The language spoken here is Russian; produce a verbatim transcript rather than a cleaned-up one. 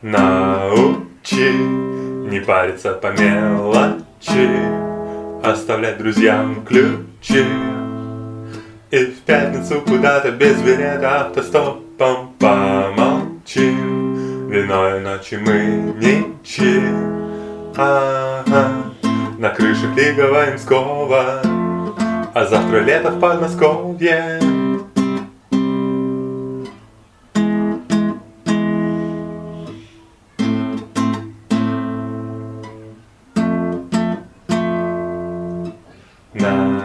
Научи не париться по мелочи, оставлять друзьям ключи. И в пятницу куда-то без билета автостопом помолчим. Виной ночи мы ничьи. Ага. На крыше Клигова Имского, а завтра лето в Подмосковье. На